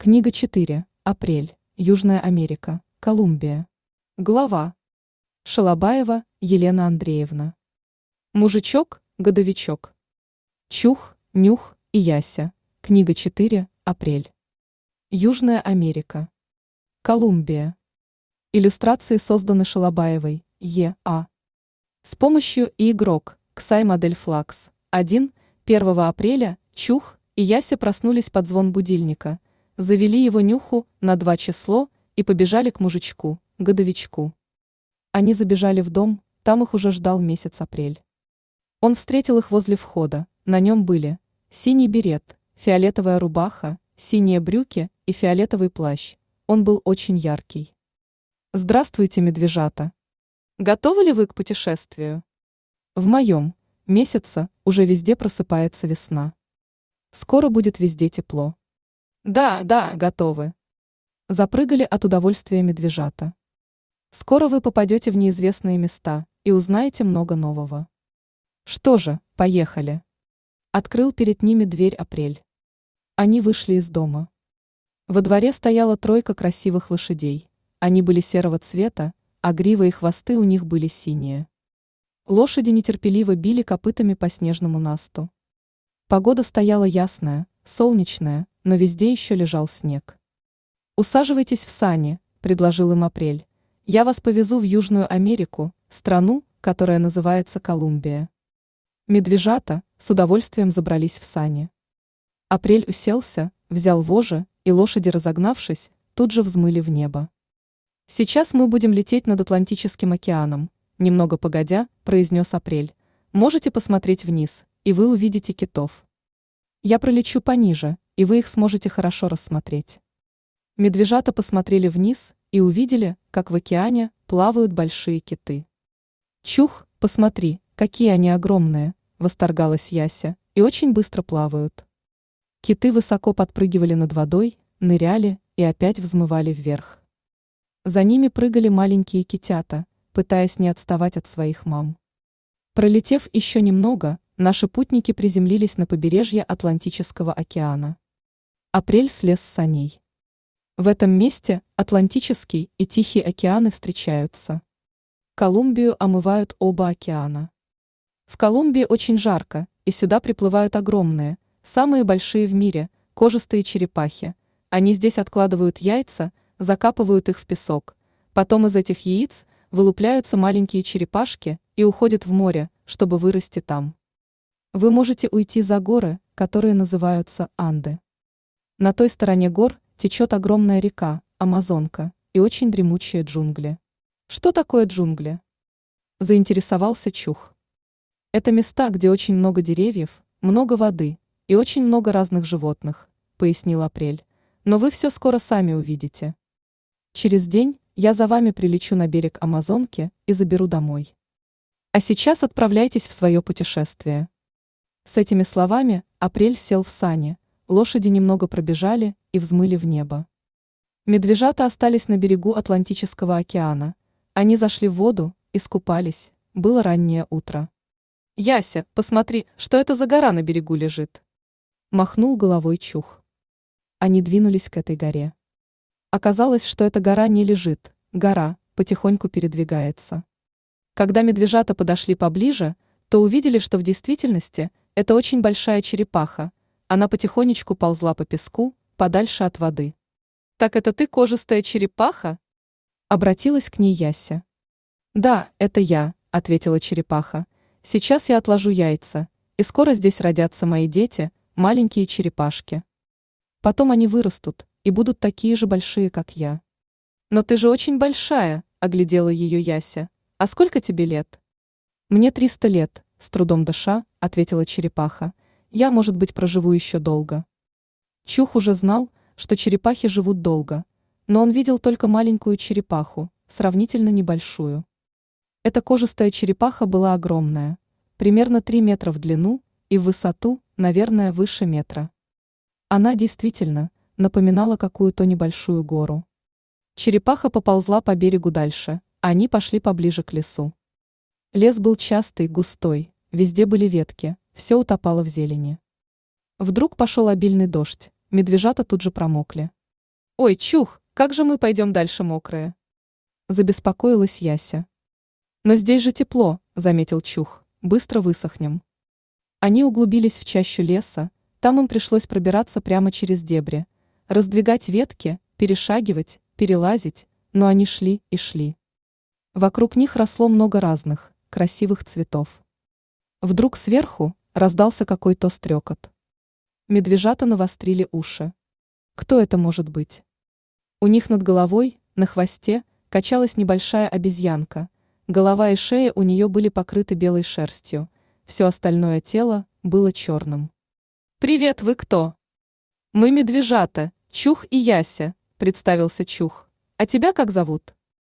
Книга 4. Апрель. Южная Америка. Колумбия. Глава. Шалабаева Елена Андреевна. Мужичок, годовичок. Чух, нюх и яся. Книга 4. Апрель. Южная Америка. Колумбия. Иллюстрации созданы Шалабаевой, Е.А. С помощью и игрок, Ксай модель Флакс. 1 апреля, Чух и Яся проснулись под звон будильника, завели его нюху на 2 число и побежали к мужичку, годовичку. Они забежали в дом, там их уже ждал месяц апрель. Он встретил их возле входа, на нем были синий берет, фиолетовая рубаха, синие брюки и фиолетовый плащ, он был очень яркий. Здравствуйте, медвежата! Готовы ли вы к путешествию? В моем месяце уже везде просыпается весна. Скоро будет везде тепло. Да, готовы. Запрыгали от удовольствия медвежата. Скоро вы попадете в неизвестные места и узнаете много нового. Что же, поехали. Открыл перед ними дверь апрель. Они вышли из дома. Во дворе стояла 3 красивых лошадей. Они были серого цвета, а грива и хвосты у них были синие. Лошади нетерпеливо били копытами по снежному насту. Погода стояла ясная, солнечная, но везде еще лежал снег. «Усаживайтесь в сани», – предложил им апрель. «Я вас повезу в Южную Америку, страну, которая называется Колумбия». Медвежата с удовольствием забрались в сани. Апрель уселся, взял вожжи, и лошади, разогнавшись, тут же взмыли в небо. «Сейчас мы будем лететь над Атлантическим океаном», – немного погодя, произнес апрель. «Можете посмотреть вниз, и вы увидите китов. Я пролечу пониже, и вы их сможете хорошо рассмотреть». Медвежата посмотрели вниз и увидели, как в океане плавают большие киты. «Чух, посмотри, какие они огромные!» – восторгалась Яся, – «и очень быстро плавают». Киты высоко подпрыгивали над водой, ныряли и опять взмывали вверх. За ними прыгали маленькие китята, пытаясь не отставать от своих мам. Пролетев еще немного, наши путники приземлились на побережье Атлантического океана. Апрель слез с саней. В этом месте Атлантический и Тихий океаны встречаются. Колумбию омывают оба океана. В Колумбии очень жарко, и сюда приплывают огромные, самые большие в мире, кожистые черепахи. Они здесь откладывают яйца, закапывают их в песок. Потом из этих яиц вылупляются маленькие черепашки и уходят в море, чтобы вырасти там. Вы можете уйти за горы, которые называются Анды. На той стороне гор течет огромная река, Амазонка, и очень дремучие джунгли. Что такое джунгли? Заинтересовался Чух. Это места, где очень много деревьев, много воды и очень много разных животных, пояснил апрель. Но вы все скоро сами увидите. Через день я за вами прилечу на берег Амазонки и заберу домой. А сейчас отправляйтесь в свое путешествие. С этими словами апрель сел в сани, лошади немного пробежали и взмыли в небо. Медвежата остались на берегу Атлантического океана. Они зашли в воду, искупались, было раннее утро. «Яся, посмотри, что это за гора на берегу лежит?» Махнул головой Чух. Они двинулись к этой горе. Оказалось, что эта гора не лежит, гора потихоньку передвигается. Когда медвежата подошли поближе, то увидели, что в действительности это очень большая черепаха. Она потихонечку ползла по песку, подальше от воды. «Так это ты, кожистая черепаха?» Обратилась к ней Яся. «Да, это я», — ответила черепаха. «Сейчас я отложу яйца, и скоро здесь родятся мои дети, маленькие черепашки. Потом они вырастут и будут такие же большие, как я». «Но ты же очень большая», — оглядела ее Яся. «А сколько тебе лет?» «Мне 300 лет», — с трудом дыша, ответила черепаха. «Я, может быть, проживу еще долго». Чух уже знал, что черепахи живут долго, но он видел только маленькую черепаху, сравнительно небольшую. Эта кожистая черепаха была огромная, примерно 3 метра в длину и в высоту, наверное, выше метра. Она действительно напоминала какую-то небольшую гору. Черепаха поползла по берегу дальше, а они пошли поближе к лесу. Лес был частый, густой, везде были ветки, все утопало в зелени. Вдруг пошел обильный дождь, медвежата тут же промокли. Ой, Чух, как же мы пойдем дальше мокрые? Забеспокоилась Яся. Но здесь же тепло, заметил Чух, быстро высохнем. Они углубились в чащу леса, там им пришлось пробираться прямо через дебри, раздвигать ветки, перешагивать, перелазить, но они шли и шли. Вокруг них росло много разных, красивых цветов. Вдруг сверху раздался какой-то стрекот. Медвежата навострили уши. Кто это может быть? У них над головой, на хвосте, качалась небольшая обезьянка. Голова и шея у нее были покрыты белой шерстью, все остальное тело было черным. «Привет, вы кто?» «Мы медвежата, Чух и Яся», — представился Чух. «А тебя как зовут?»